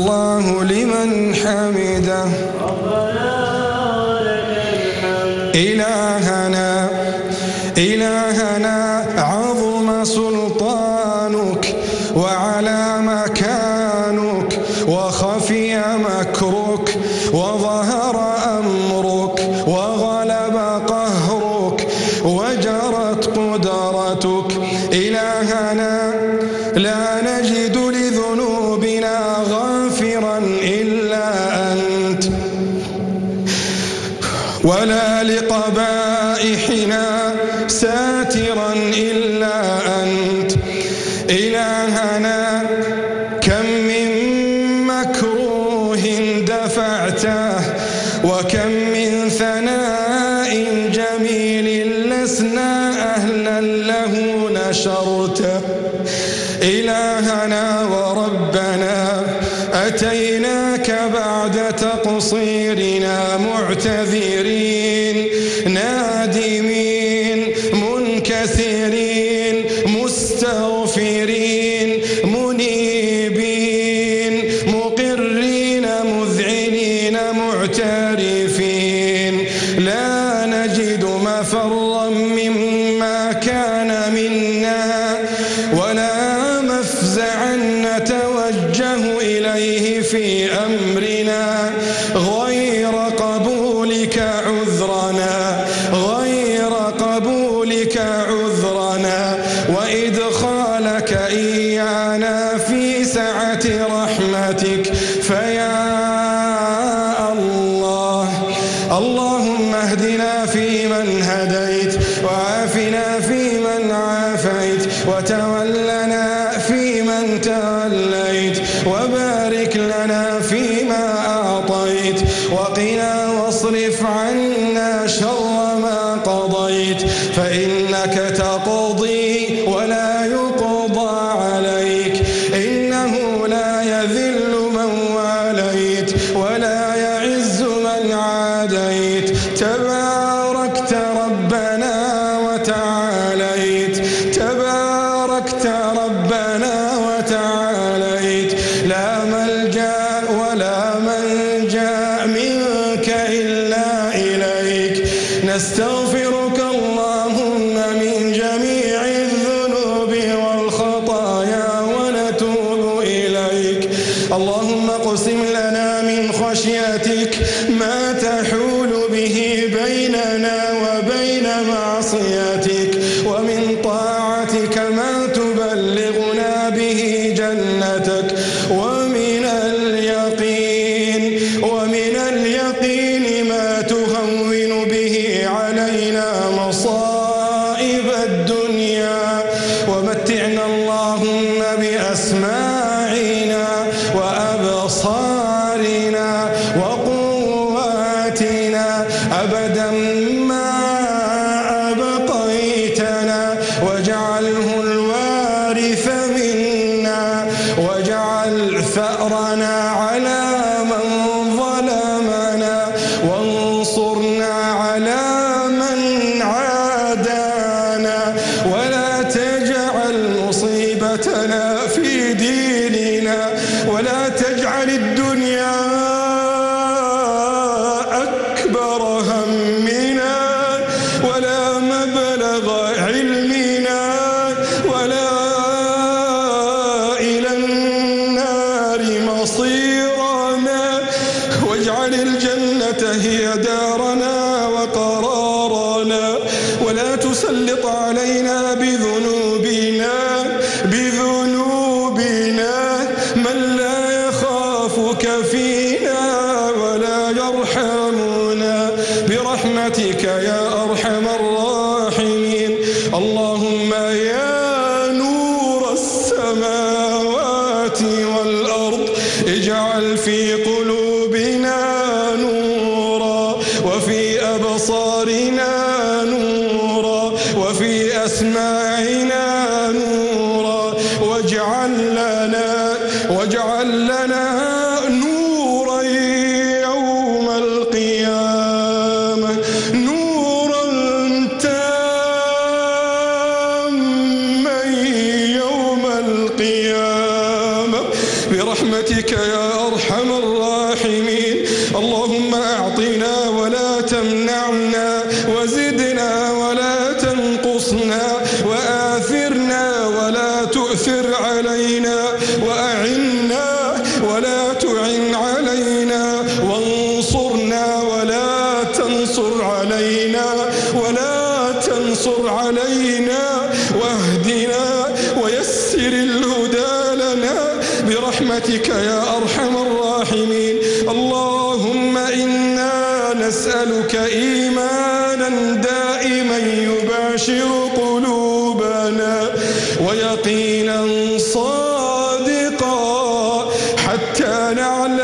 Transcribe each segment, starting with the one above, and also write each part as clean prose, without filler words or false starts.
الله لمن حمده. إلهنا إلهنا عظم سلطانك وعلى مكانك وخفي مكرك وظهر أمرك وغلب قهرك وجرت قدرتك. إلهنا لا نجد لذنوبنا غافرا إلا أنت، ولا لقبائحنا ساترا إلا أنت. إلهنا كم من مكروه دفعته وكم من ثناء جميل لسنا أهلا له نشرته. إلهنا وربنا أتيناك بعد تقصيرنا معتذرين نادمين منكسرين مستغفرين منيبين مقرين مذعنين معترفين. لا نجد مفرا مما كان منا ولا مفزعا نتوجه إليه في أمرنا غير قبولك عذرنا غير قبولك عذرنا وإدخالك إيانا في سعة رحمتك. فيا الله اللهم اهدنا فيمن هديت وعافنا فيمن عافيت وتولنا فيمن توليت وبارك لنا فيما أعطيت وقنا واصرف عنا شر ما قضيت. فإنك تقضي ولا يقضى عليك، إنه لا يذل من واليت ولا يعز من عاديت. تباركت ربنا وتعاليت تباركت ربنا وتعاليت. لا ملجأ ولا منجا منك إلا إليك. نستغفرك اللهم من جميع الذنوب والخطايا ونتوب إليك. اللهم اقسم لنا من خشيتك ما تحول به بيننا وبين معصيتك ومن طاعتك ما تبلغنا به جنتك ومن اليقين ما تهون به علينا مصائب الدنيا. ومتعنا اللهم بأسماعنا وأبصارنا وقواتنا أبدا ما أبقيتنا واجعله الوارث منا واجعل ثأرنا على من ظلمنا وانصرنا على من عادانا ولا تجعل مصيبتنا في ديننا ولا تجعل الدنيا أكبر همنا ولا مبلغ علمنا ولا إلى النار مصيرنا. واجعل الجنة هي دارنا وقرارنا ولا تسلط علينا بذنوبنا من لا يخافك فينا ولا يرحمنا برحمتك يا أرحم الراحمين. اللهم يا نور السماوات والأرض اجعل في قلوبنا نورا وفي أبصارنا نورا وفي أسماعنا نورا واجعل لنا نورا يوم القيامة نورا تاما يوم القيامة برحمتك يا أرحم الراحمين. اللهم أعطنا ولا تمنعنا، وزدنا ولا تنقصنا، وآثرنا ولا تؤثر علينا، وأعنا ولا تعن علينا، وانصرنا ولا تنصر علينا، واهدنا ويسر الهدى لنا برحمتك يا أرحم الراحمين. اللهم إنا نسألك إيمانا دائما يباشر قلوبنا، ويقينا صادقا حتى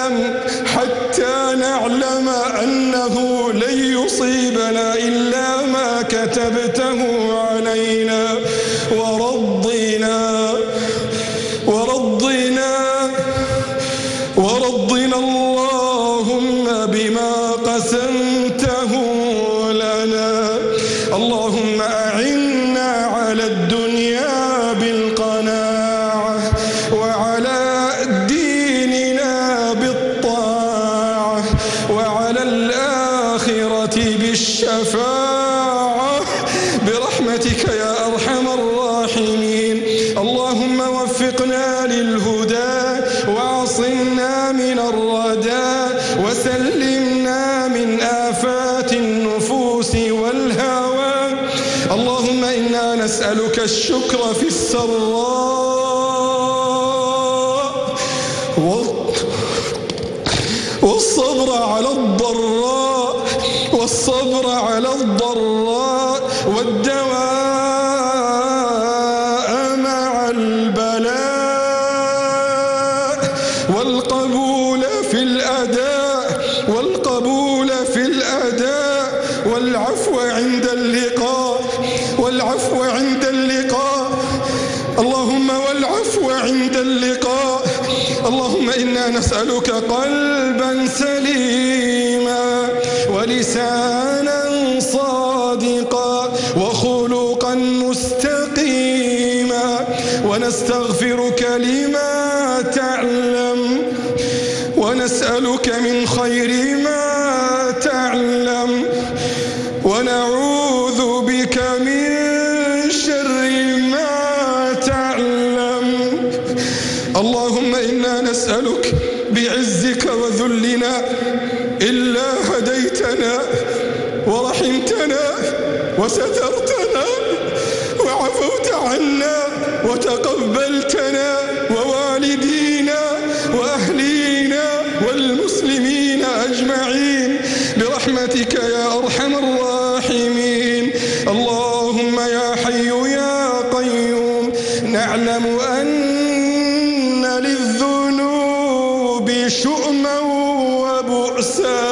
نعلم أنه لن يصيبنا إلا ما كتبته علينا، ورضنا اللهم بما قسمته لنا. اللهم أعنا على الدنيا بالقناعة، وعلى ديننا بالطاعة، وعلى الآخرة بالشفاعة برحمتك يا أرحم الراحمين. اللهم وفقنا للهدى، وعصمنا من الردى، وسلمنا من آفات النفوس والهوى. اللهم إنا نسألك الشكر في السراء، والصبر على الضراء، والدواء مع البلاء، والقبول في الأداء، والعفو عند اللقاء. اللهم والعفو عند اللقاء. اللهم إنا نسألك قلبا سليما، ولسانا صادقا، وخلقا مستقيما، ونستغفرك لما تعلم، ونسألك من خير ما تعلم، ونعوذ بك من شر ما تعلم. اللهم إنا نسألك بعزك وذلنا إلا هديتنا ورحمتنا وسترتنا وعفوت عنا وتقبلتنا، ووالدينا وأهلينا والمسلمين أجمعين برحمتك يا أرحم الراحمين. اللهم يا حي يا قيوم، نعلم أن للذنوب شؤما وبؤسا.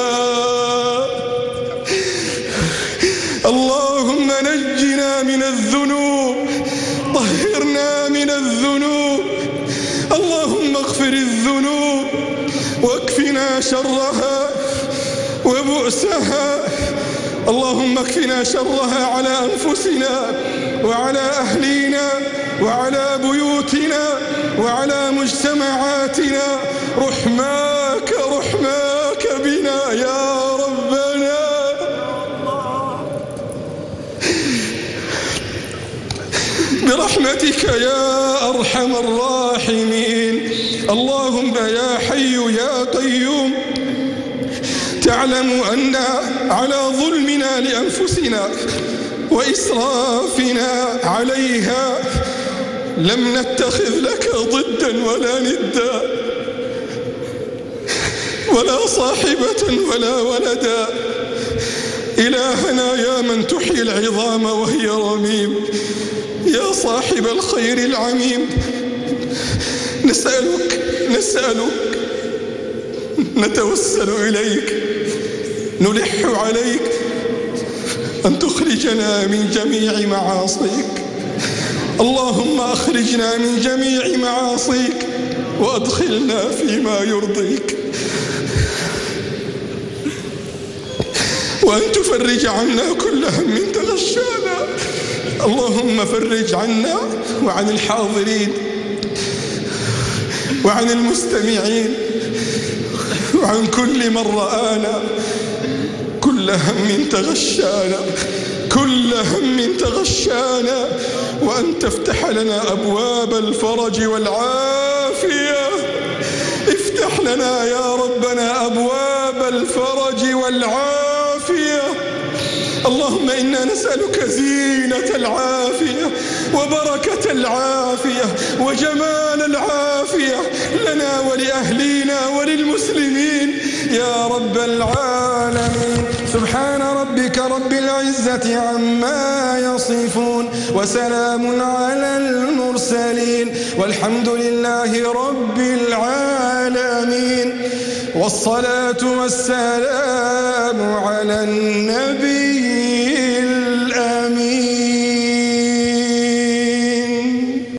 اللهم نجنا من الذنوب، طهرنا من الذنوب. اللهم اغفر الذنوب واكفنا شرها وبؤسها. اللهم اكفنا شرها على أنفسنا وعلى أهلينا وعلى بيوتنا وعلى مجتمعاتنا. رحماك بنا يا ربنا. برحمتك يا أرحم الراحمين. اللهم يا حي يا قيوم، تعلم أن على ظلمنا لأنفسنا وإسرافنا عليها لم نتخذ لك ضدا ولا ندا، ولا صاحبة ولا ولدا. إلهنا يا من تحيي العظام وهي رميم، يا صاحب الخير العميم، نسألك نتوسل إليك، نلح عليك أن تخرجنا من جميع معاصيك. اللهم أخرجنا من جميع معاصيك وأدخلنا فيما يرضيك، وأن تفرج عنا كل هم تغشانا. اللهم فرج عنا وعن الحاضرين وعن المستمعين عن كل من رآنا، كل هم تغشانا، كل هم تغشانا، وأن تفتح لنا أبواب الفرج والعافية. افتح لنا يا ربنا أبواب الفرج والعافية. اللهم إنا نسألك زينة العافية وبركة العافية وجمال العافية لنا ولأهلينا وللمسلمين يا رب العالمين. سبحان ربك رب العزة عما يصفون، وسلام على المرسلين، والحمد لله رب العالمين. والصلاة والسلام على النبي